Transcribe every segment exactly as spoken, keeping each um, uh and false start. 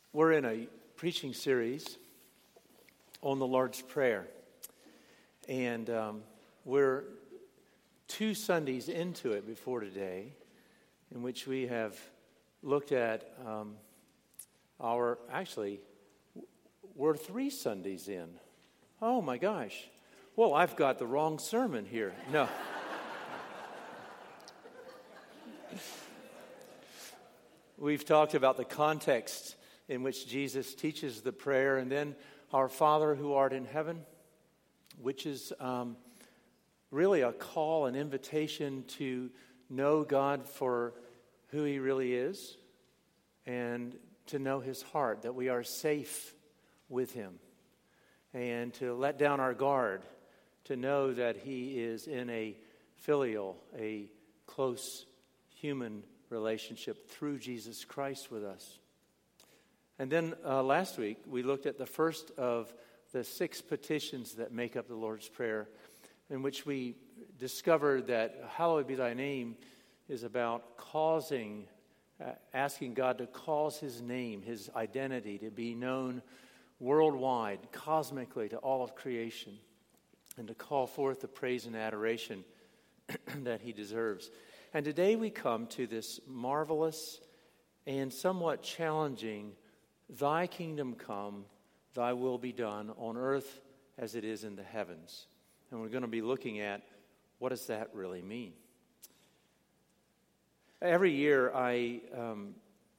We're in a preaching series on the Lord's Prayer, and um, we're two Sundays into it before today, in which we have looked at um, our, actually, we're three Sundays in. Oh my gosh. Well, I've got the wrong sermon here. No. We've talked about the context in which Jesus teaches the prayer, and then our Father who art in heaven, which is um, really a call, an invitation to know God for who He really is, and to know His heart, that we are safe with Him, and to let down our guard, to know that He is in a filial, a close human relationship through Jesus Christ with us. And then uh, last week, we looked at the first of the six petitions that make up the Lord's Prayer, in which we discovered that hallowed be thy name is about causing, uh, asking God to cause His name, His identity to be known worldwide, cosmically to all of creation, and to call forth the praise and adoration that He deserves. And today we come to this marvelous and somewhat challenging, thy kingdom come, thy will be done on earth as it is in the heavens. And we're going to be looking at what does that really mean. Every year I um,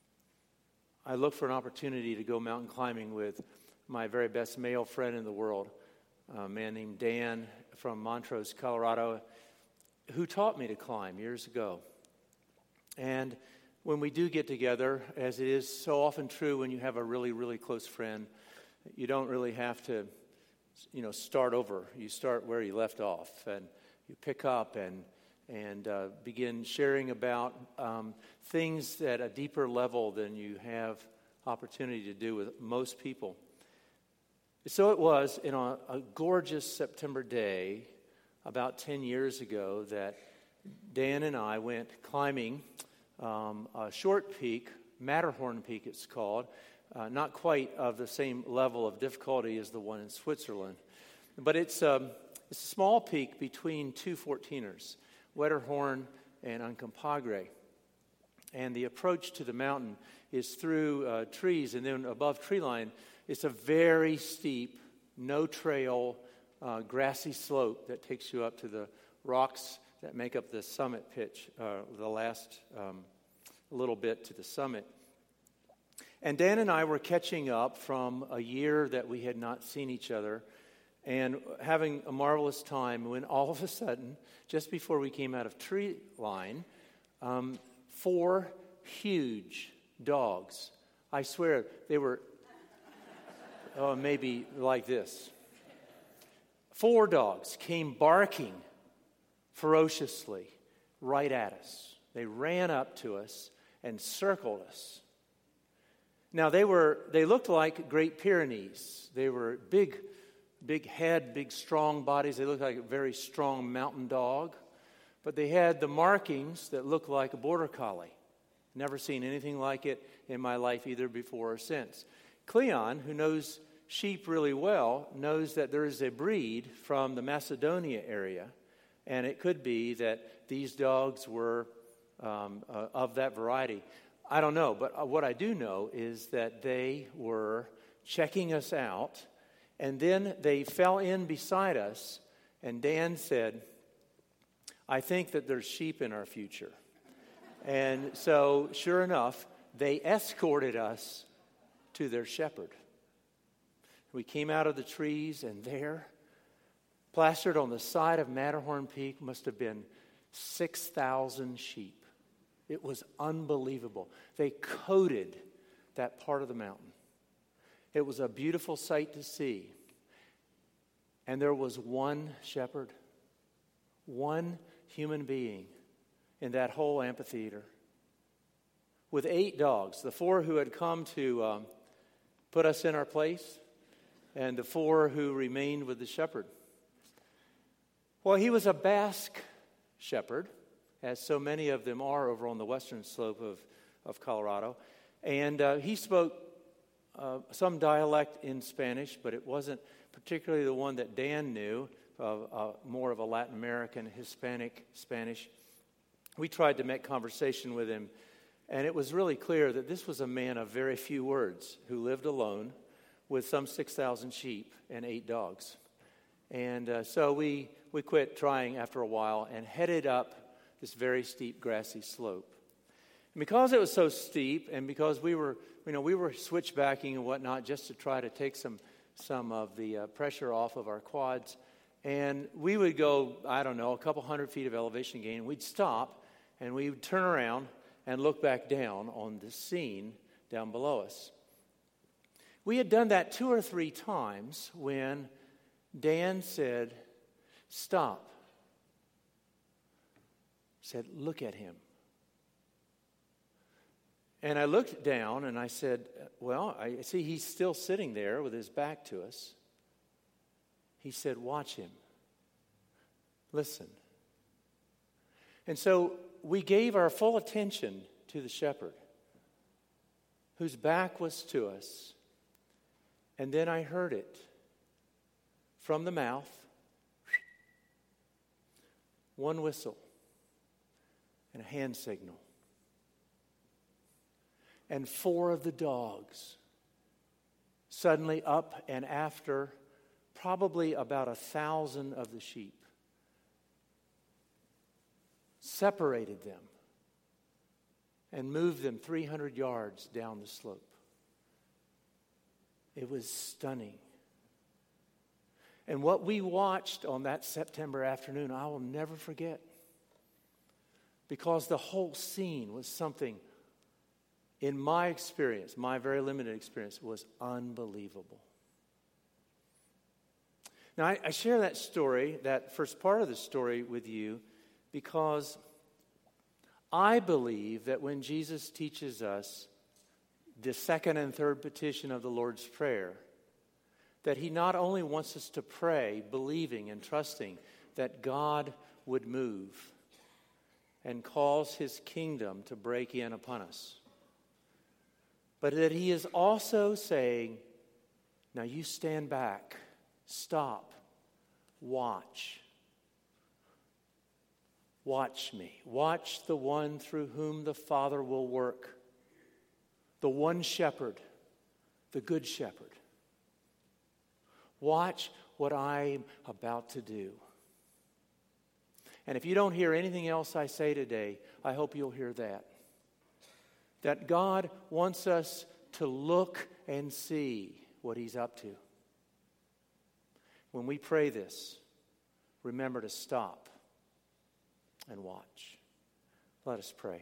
I look for an opportunity to go mountain climbing with my very best male friend in the world, a man named Dan from Montrose, Colorado, who taught me to climb years ago. And when we do get together, as it is so often true when you have a really, really close friend, you don't really have to, you know, start over. You start where you left off, and you pick up and and uh, begin sharing about um, things at a deeper level than you have opportunity to do with most people. So it was in a, a gorgeous September day about ten years ago that Dan and I went climbing um, a short peak, Matterhorn Peak it's called, uh, not quite of the same level of difficulty as the one in Switzerland, but it's, um, it's a small peak between two fourteeners, Wetterhorn and Uncompahgre. And the approach to the mountain is through uh, trees, and then above tree line, it's a very steep, no trail, uh, grassy slope that takes you up to the rocks that make up the summit pitch, uh, the last um, little bit to the summit. And Dan and I were catching up from a year that we had not seen each other and having a marvelous time when all of a sudden, just before we came out of tree line, um, four huge dogs, I swear they were oh, maybe like this, four dogs came barking ferociously right at us. They ran up to us and circled us. Now they were they looked like Great Pyrenees. They were big, big head, big strong bodies. They looked like a very strong mountain dog, but they had the markings that looked like a border collie. Never seen anything like it in my life either before or since. Cleon, who knows sheep really well, knows that there is a breed from the Macedonia area, and it could be that these dogs were um, uh, of that variety. I don't know, but what I do know is that they were checking us out, and then they fell in beside us, and Dan said, I think that there's sheep in our future. And so, sure enough, they escorted us to their shepherd. We came out of the trees, and there, plastered on the side of Matterhorn Peak, must have been six thousand sheep. It was unbelievable. They coated that part of the mountain. It was a beautiful sight to see. And there was one shepherd, one human being in that whole amphitheater, with eight dogs, the four who had come to um, put us in our place, and the four who remained with the shepherd. Well, he was a Basque shepherd, as so many of them are over on the western slope of, of Colorado. And uh, he spoke uh, some dialect in Spanish, but it wasn't particularly the one that Dan knew, of uh, more of a Latin American, Hispanic Spanish. We tried to make conversation with him, and it was really clear that this was a man of very few words who lived alone with some six thousand sheep and eight dogs. And uh, so we, we quit trying after a while and headed up this very steep grassy slope. And because it was so steep, and because we were, you know, we were switchbacking and whatnot just to try to take some some of the uh, pressure off of our quads, and we would go, I don't know, a couple hundred feet of elevation gain, and we'd stop, and we would turn around and look back down on the scene down below us. We had done that two or three times when Dan said, "Stop." Said, "Look at him." And I looked down and I said, "Well, I see he's still sitting there with his back to us." He said, "Watch him. Listen." And so we gave our full attention to the shepherd, whose back was to us. And then I heard it from the mouth, one whistle and a hand signal. And four of the dogs, suddenly up and after probably about a thousand of the sheep, separated them and moved them three hundred yards down the slope. It was stunning. And what we watched on that September afternoon, I will never forget, because the whole scene was something, in my experience, my very limited experience, was unbelievable. Now, I, I share that story, that first part of the story with you, because I believe that when Jesus teaches us the second and third petition of the Lord's Prayer, that he not only wants us to pray, believing and trusting that God would move and cause his kingdom to break in upon us, but that he is also saying, now you stand back, stop, watch. Watch me. Watch the one through whom the Father will work. The one shepherd, the good shepherd. Watch what I'm about to do. And if you don't hear anything else I say today, I hope you'll hear that. That God wants us to look and see what he's up to. When we pray this, remember to stop and watch. Let us pray.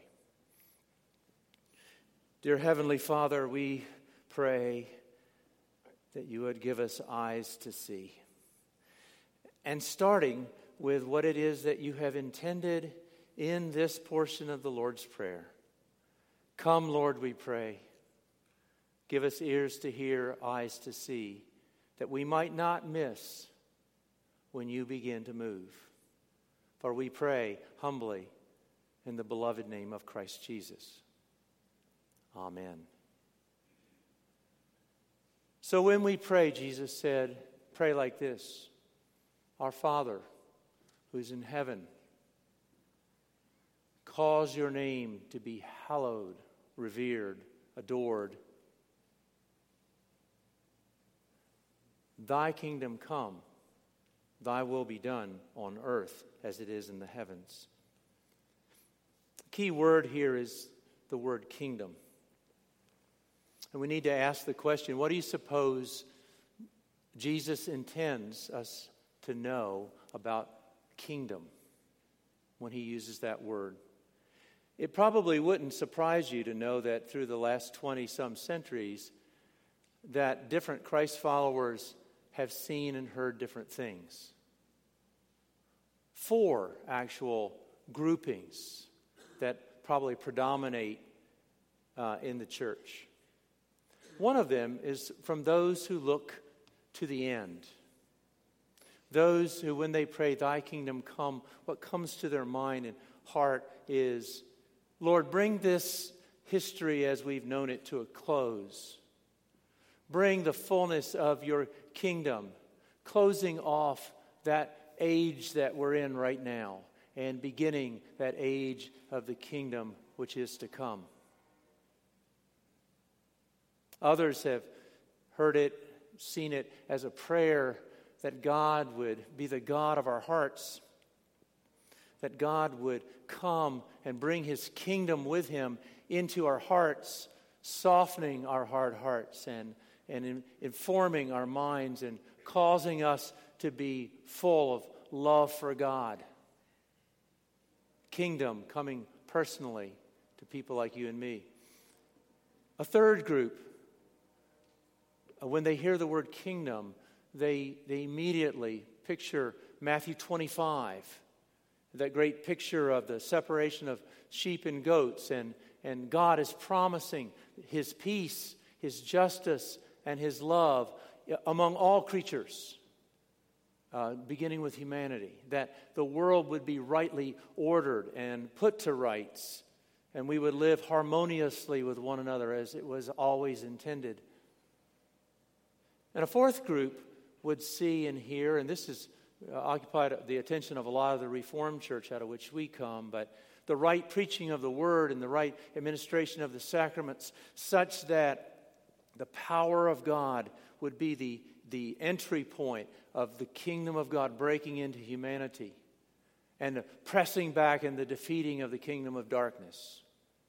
Dear Heavenly Father, we pray that you would give us eyes to see. And starting with what it is that you have intended in this portion of the Lord's Prayer. Come, Lord, we pray. Give us ears to hear, eyes to see, that we might not miss when you begin to move. For we pray humbly in the beloved name of Christ Jesus. Amen. So when we pray, Jesus said, pray like this: Our Father, who is in heaven, cause your name to be hallowed, revered, adored. Thy kingdom come, thy will be done on earth as it is in the heavens. The key word here is the word kingdom. And we need to ask the question, what do you suppose Jesus intends us to know about kingdom when he uses that word? It probably wouldn't surprise you to know that through the last twenty-some centuries, that different Christ followers have seen and heard different things. Four actual groupings that probably predominate uh, in the church. One of them is from those who look to the end. Those who, when they pray, thy kingdom come, what comes to their mind and heart is, Lord, bring this history as we've known it to a close. Bring the fullness of your kingdom, closing off that age that we're in right now and beginning that age of the kingdom which is to come. Others have heard it, seen it as a prayer that God would be the God of our hearts, that God would come and bring His kingdom with Him into our hearts, softening our hard hearts and, and in, informing our minds and causing us to be full of love for God. Kingdom coming personally to people like you and me. A third group, when they hear the word kingdom, they, they immediately picture Matthew twenty-five, that great picture of the separation of sheep and goats, and, and God is promising His peace, His justice, and His love among all creatures, uh, beginning with humanity, that the world would be rightly ordered and put to rights, and we would live harmoniously with one another as it was always intended. And a fourth group would see and hear, and this has uh, occupied the attention of a lot of the Reformed Church out of which we come, but the right preaching of the Word and the right administration of the sacraments, such that the power of God would be the, the entry point of the kingdom of God breaking into humanity and the pressing back and the defeating of the kingdom of darkness.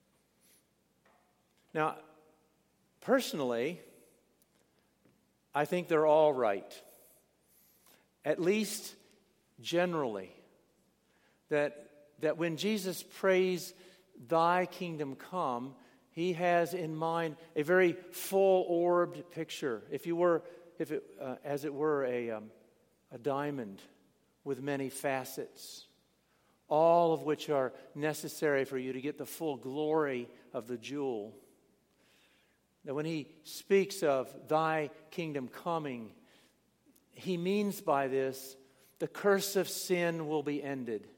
Now, personally, I think they're all right. At least generally. That, that when Jesus prays, "Thy kingdom come," He has in mind a very full-orbed picture. If you were, if it, uh, as it were, a, um, a diamond with many facets, all of which are necessary for you to get the full glory of the jewel. That when He speaks of "Thy kingdom coming," He means by this the curse of sin will be ended.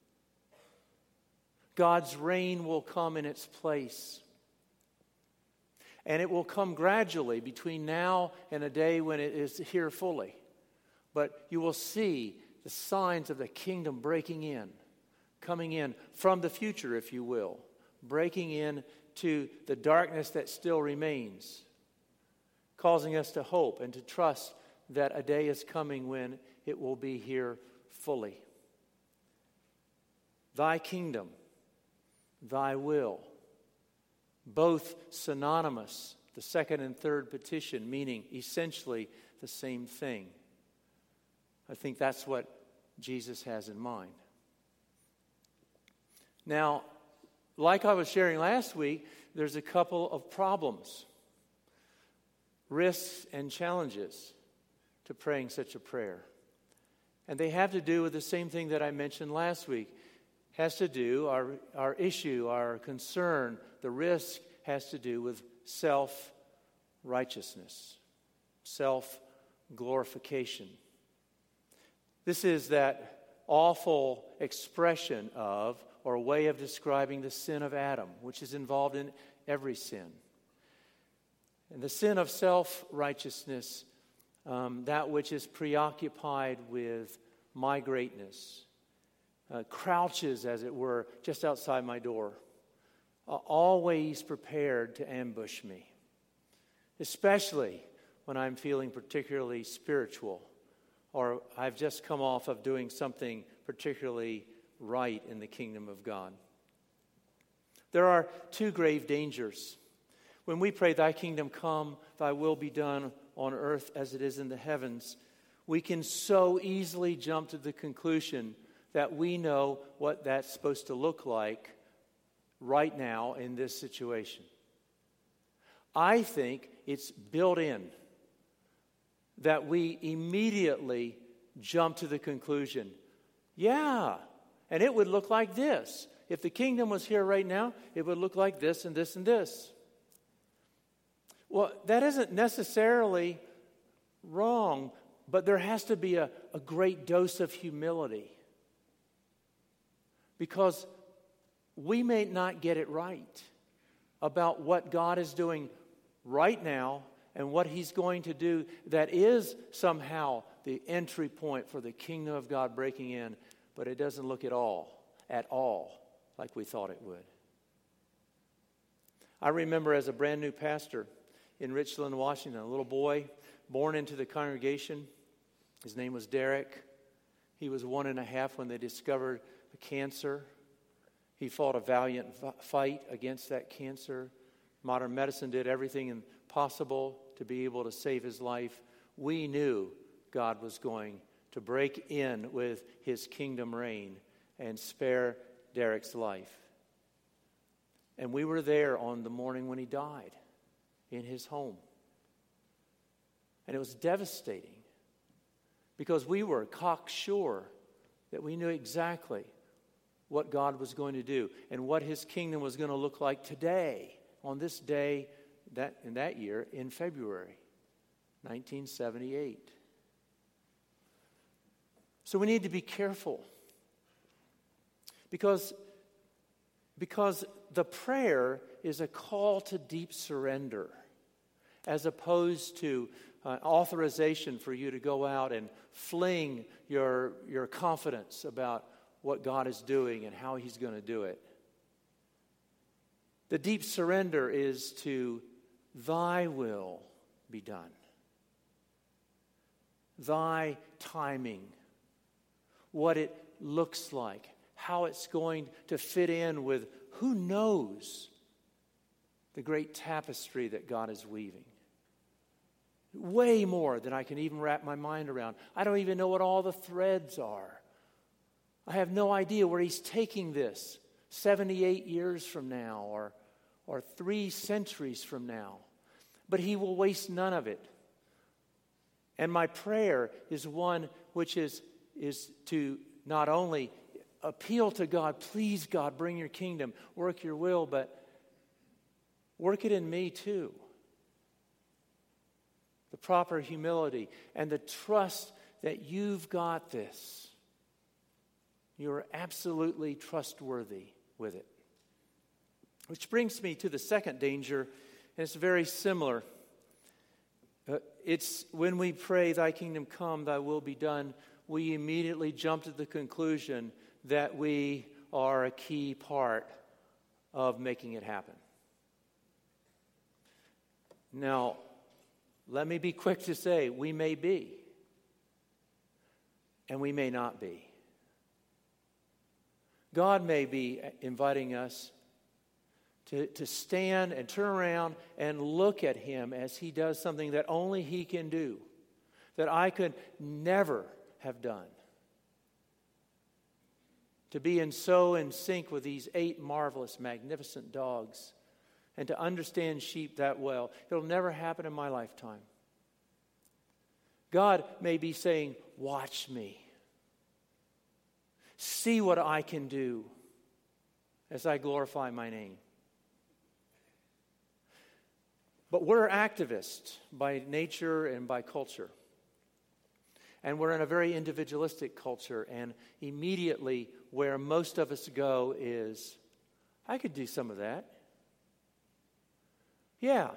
God's reign will come in its place. And it will come gradually between now and a day when it is here fully. But you will see the signs of the kingdom breaking in, coming in from the future, if you will, breaking in to the darkness that still remains, causing us to hope and to trust that a day is coming when it will be here fully. Thy kingdom, Thy will, both synonymous, the second and third petition, meaning essentially the same thing. I think that's what Jesus has in mind. Now, like I was sharing last week, there's a couple of problems, risks and challenges to praying such a prayer. And they have to do with the same thing that I mentioned last week. Has to do, our, our issue, our concern, the risk has to do with self-righteousness, self-glorification. This is that awful expression of, or way of describing the sin of Adam, which is involved in every sin. And the sin of self-righteousness, um, that which is preoccupied with my greatness, uh, crouches, as it were, just outside my door, uh, always prepared to ambush me, especially when I'm feeling particularly spiritual, or I've just come off of doing something particularly right in the kingdom of God. There are two grave dangers. When we pray, "Thy kingdom come, Thy will be done on earth as it is in the heavens," we can so easily jump to the conclusion that we know what that's supposed to look like right now in this situation. I think it's built in that we immediately jump to the conclusion, yeah, and it would look like this. If the kingdom was here right now, it would look like this and this and this. Well, that isn't necessarily wrong, but there has to be a, a great dose of humility. Because we may not get it right about what God is doing right now and what he's going to do that is somehow the entry point for the kingdom of God breaking in, but it doesn't look at all, at all, like we thought it would. I remember as a brand new pastor in Richland, Washington, a little boy born into the congregation. His name was Derek. He was one and a half when they discovered the cancer. He fought a valiant fight against that cancer. Modern medicine did everything possible to be able to save his life. We knew God was going to break in with his kingdom reign and spare Derek's life. And we were there on the morning when he died in his home. And it was devastating because we were cocksure that we knew exactly what God was going to do and what his kingdom was going to look like today, on this day, that in that year, in February nineteen seventy-eight. So we need to be careful because, because the prayer is a call to deep surrender as opposed to uh, authorization for you to go out and fling your, your confidence about what God is doing and how he's going to do it. The deep surrender is to thy will be done. Thy timing, what it looks like, how it's going to fit in with who knows the great tapestry that God is weaving. Way more than I can even wrap my mind around. I don't even know what all the threads are. I have no idea where he's taking this seventy-eight years from now or, or three centuries from now. But he will waste none of it. And my prayer is one which is, is to not only appeal to God, please God, bring your kingdom, work your will, but work it in me too. The proper humility and the trust that you've got this. You're absolutely trustworthy with it. Which brings me to the second danger, and it's very similar. Uh, it's when we pray, thy kingdom come, thy will be done, we immediately jump to the conclusion that we are a key part of making it happen. Now, let me be quick to say, we may be, and we may not be. God may be inviting us to, to stand and turn around and look at him as he does something that only he can do, that I could never have done. To be in so in sync with these eight marvelous, magnificent dogs, and to understand sheep that well. It'll never happen in my lifetime. God may be saying, watch me. See what I can do as I glorify my name. But we're activists by nature and by culture. And we're in a very individualistic culture. And immediately where most of us go is, I could do some of that. Yeah.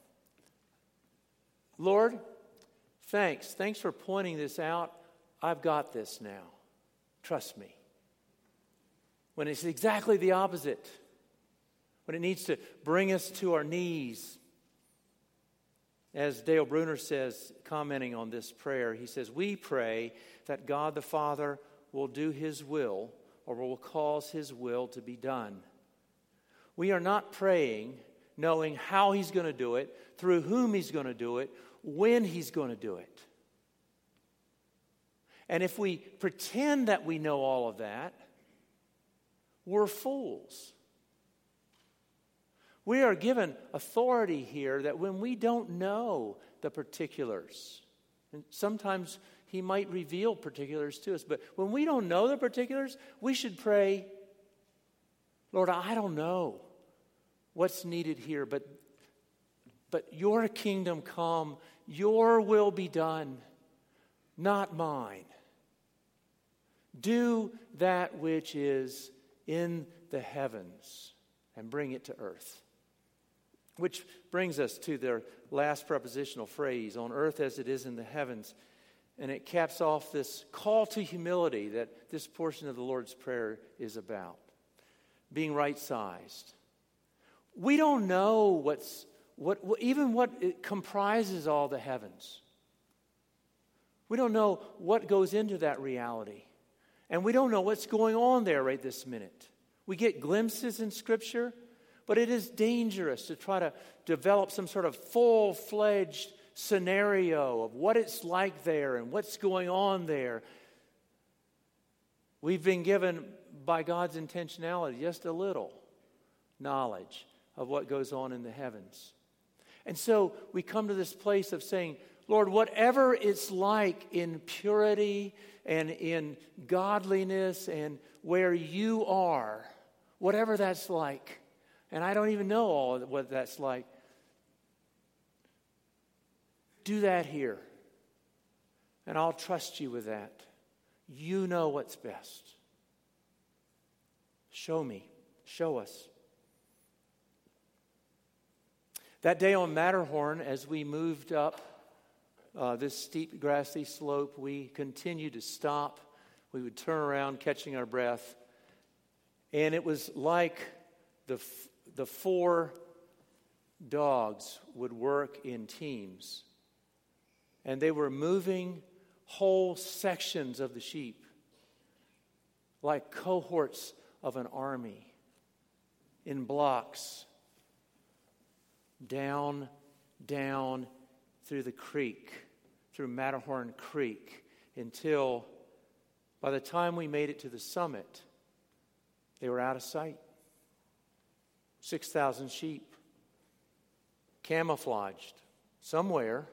Lord, thanks. Thanks for pointing this out. I've got this now. Trust me. When it's exactly the opposite. When it needs to bring us to our knees. As Dale Bruner says, commenting on this prayer, he says, we pray that God the Father will do his will or will cause his will to be done. We are not praying knowing how he's going to do it, through whom he's going to do it, when he's going to do it. And if we pretend that we know all of that, we're fools. We are given authority here that when we don't know the particulars, and sometimes he might reveal particulars to us, but when we don't know the particulars, we should pray, Lord, I don't know what's needed here, but, but your kingdom come, your will be done, not mine. Do that which is in the heavens and bring it to earth. Which brings us to their last prepositional phrase, on earth as it is in the heavens. And it caps off this call to humility that this portion of the Lord's Prayer is about. Being right-sized. We don't know what's what, what even what it comprises all the heavens. We don't know what goes into that reality. And we don't know what's going on there right this minute. We get glimpses in Scripture, but it is dangerous to try to develop some sort of full-fledged scenario of what it's like there and what's going on there. We've been given, by God's intentionality, just a little knowledge of what goes on in the heavens. And so we come to this place of saying, Lord, whatever it's like in purity and in godliness and where you are, whatever that's like, and I don't even know all of what that's like, do that here. And I'll trust you with that. You know what's best. Show me. Show us. That day on Matterhorn, as we moved up uh, this steep grassy slope, we continued to stop. We would turn around, catching our breath. And it was like the, the four dogs would work in teams. And they were moving whole sections of the sheep, like cohorts of an army, in blocks, down, down through the creek, through Matterhorn Creek, until by the time we made it to the summit, they were out of sight. six thousand sheep, camouflaged somewhere.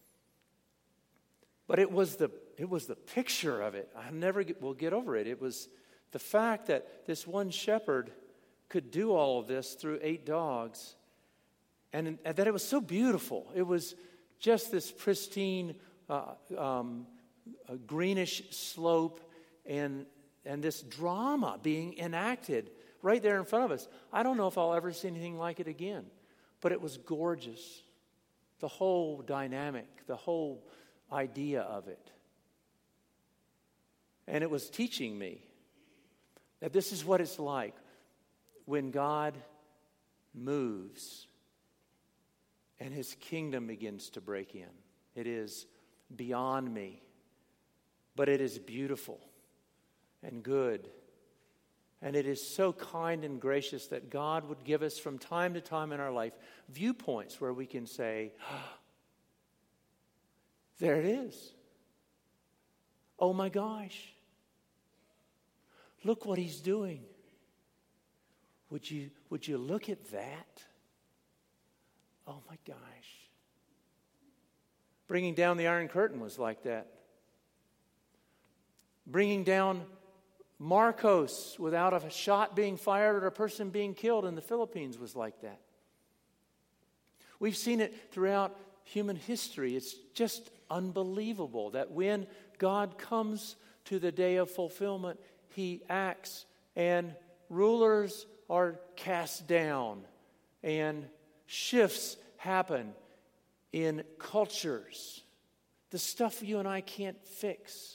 But it was the it was the picture of it. I never get, will get over it. It was the fact that this one shepherd could do all of this through eight dogs, and, and that it was so beautiful. It was just this pristine, uh, um, a greenish slope, and and this drama being enacted right there in front of us. I don't know if I'll ever see anything like it again, but it was gorgeous. The whole dynamic, the whole idea of it. And it was teaching me that this is what it's like when God moves and his kingdom begins to break in. It is beyond me, but it is beautiful and good. And it is so kind and gracious that God would give us from time to time in our life viewpoints where we can say, oh, there it is. Oh my gosh. Look what he's doing. Would you, would you look at that? Oh my gosh. Bringing down the Iron Curtain was like that. Bringing down Marcos without a shot being fired or a person being killed in the Philippines was like that. We've seen it throughout human history. It's just unbelievable that when God comes to the day of fulfillment, he acts and rulers are cast down and shifts happen in cultures. The stuff you and I can't fix.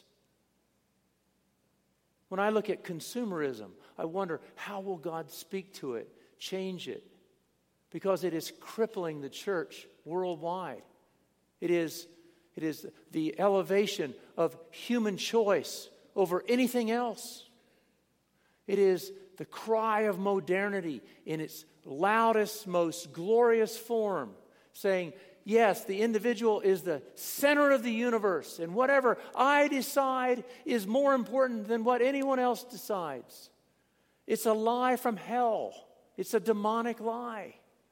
When I look at consumerism, I wonder, how will God speak to it, change it? Because it is crippling the church worldwide. It is, it is the elevation of human choice over anything else. It is the cry of modernity in its loudest, most glorious form, saying, yes, the individual is the center of the universe, and whatever I decide is more important than what anyone else decides. It's a lie from hell. It's a demonic lie.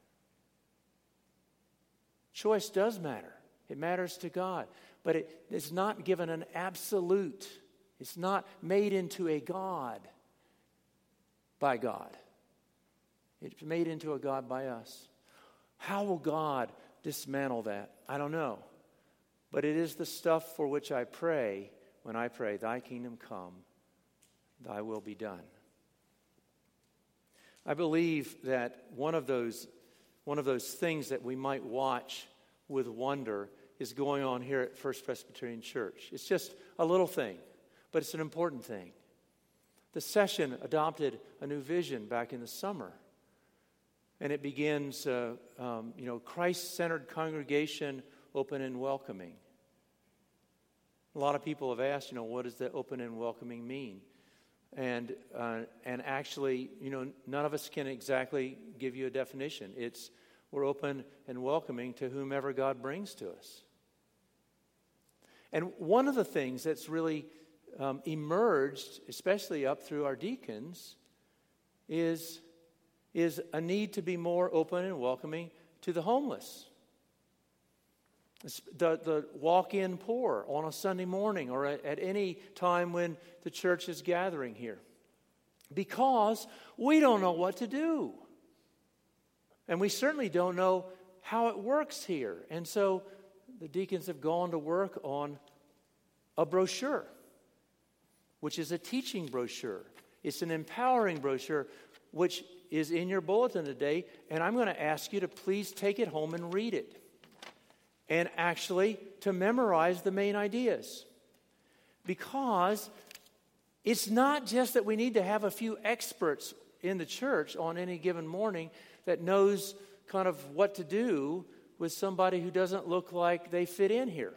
Choice does matter. It matters to God. But it is not given an absolute. It's not made into a God by God. It's made into a God by us. How will God dismantle that? I don't know. But it is the stuff for which I pray when I pray, thy kingdom come, thy will be done. I believe that one of those one of those things that we might watch with wonder is going on here at First Presbyterian Church. It's just a little thing, but it's an important thing. The session adopted a new vision back in the summer. And it begins, uh, um, you know, Christ-centered congregation, open and welcoming. A lot of people have asked, you know, what does the open and welcoming mean? And uh, and actually, you know, none of us can exactly give you a definition. It's we're open and welcoming to whomever God brings to us. And one of the things that's really um, emerged, especially up through our deacons, is is a need to be more open and welcoming to the homeless. The, the walk-in poor on a Sunday morning or at, at any time when the church is gathering here. Because we don't know what to do. And we certainly don't know how it works here. And so the deacons have gone to work on a brochure, which is a teaching brochure. It's an empowering brochure, which is in your bulletin today, and I'm going to ask you to please take it home and read it. And actually to memorize the main ideas. Because it's not just that we need to have a few experts in the church on any given morning that knows kind of what to do with somebody who doesn't look like they fit in here.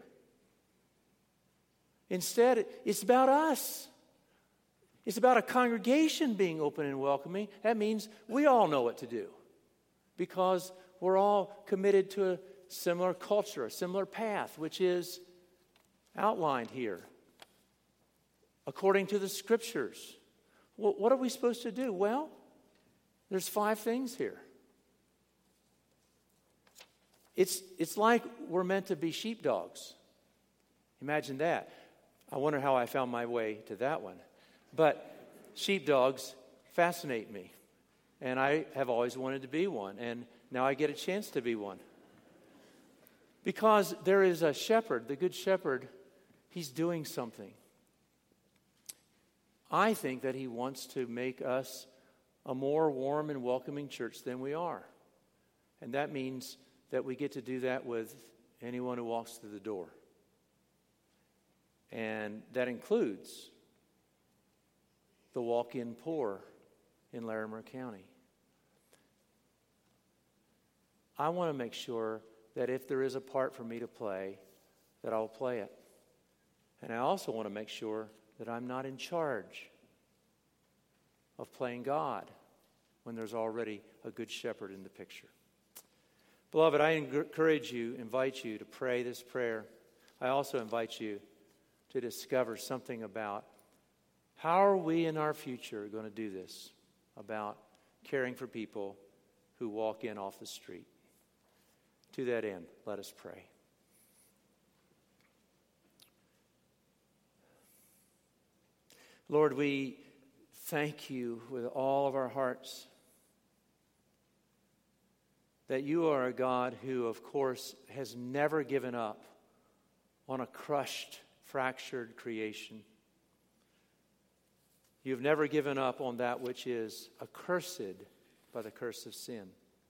Instead, it's about us. It's about a congregation being open and welcoming. That means we all know what to do because we're all committed to a similar culture, a similar path, which is outlined here according to the Scriptures. Well, what are we supposed to do? Well, there's five things here. It's, it's like we're meant to be sheepdogs. Imagine that. I wonder how I found my way to that one. But sheepdogs fascinate me. And I have always wanted to be one. And now I get a chance to be one. Because there is a shepherd, the good shepherd, he's doing something. I think that he wants to make us a more warm and welcoming church than we are. And that means that we get to do that with anyone who walks through the door. And that includes the walk-in poor in Larimer County. I want to make sure that if there is a part for me to play, that I'll play it. And I also want to make sure that I'm not in charge of playing God when there's already a good shepherd in the picture. Beloved, I encourage you, invite you to pray this prayer. I also invite you to discover something about how are we in our future going to do this, about caring for people who walk in off the street. To that end, let us pray. Lord, we thank you with all of our hearts that you are a God who, of course, has never given up on a crushed, fractured creation. You've never given up on that which is accursed by the curse of sin.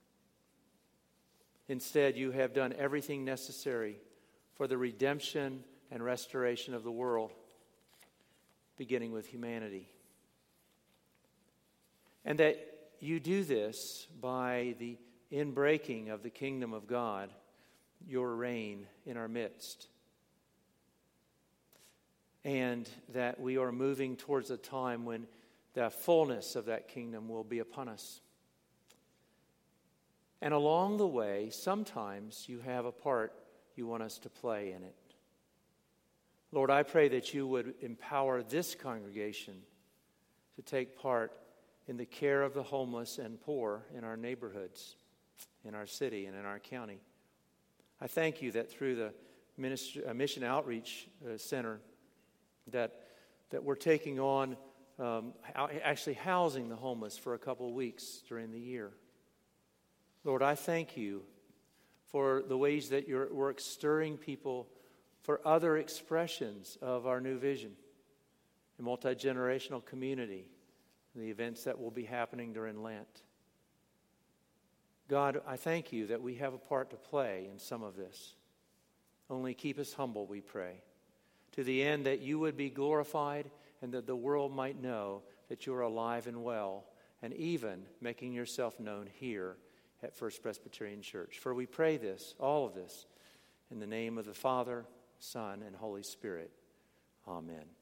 Instead, you have done everything necessary for the redemption and restoration of the world, beginning with humanity. And that you do this by the inbreaking of the kingdom of God, your reign in our midst. And that we are moving towards a time when the fullness of that kingdom will be upon us. And along the way, sometimes you have a part you want us to play in it. Lord, I pray that you would empower this congregation to take part in the care of the homeless and poor in our neighborhoods, in our city, and in our county. I thank you that through the ministry, uh, Mission Outreach uh, Center, that that we're taking on um, actually housing the homeless for a couple of weeks during the year. Lord, I thank you for the ways that you're we're stirring people for other expressions of our new vision, a multi-generational community, the events that will be happening during Lent. God, I thank you that we have a part to play in some of this. Only keep us humble, we pray, to the end that you would be glorified and that the world might know that you're alive and well, and even making yourself known here at First Presbyterian Church. For we pray this, all of this, in the name of the Father, Son, and Holy Spirit. Amen.